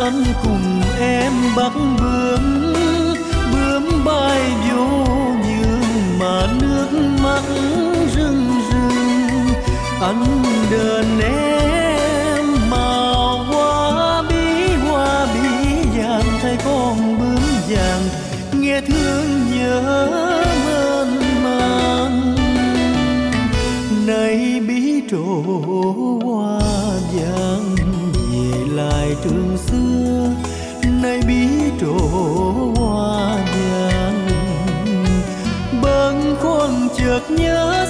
anh cùng em bắt bướm, bướm bay vô nhường mà nước mắt rưng rưng. Anh đền em màu hoa bí vàng, thay con bướm vàng nghe thương nhớ mênh mang. Này bí trổ hoa vàng về lại trường xưa, này bí trổ hoa vàng bâng khuâng chợt nhớ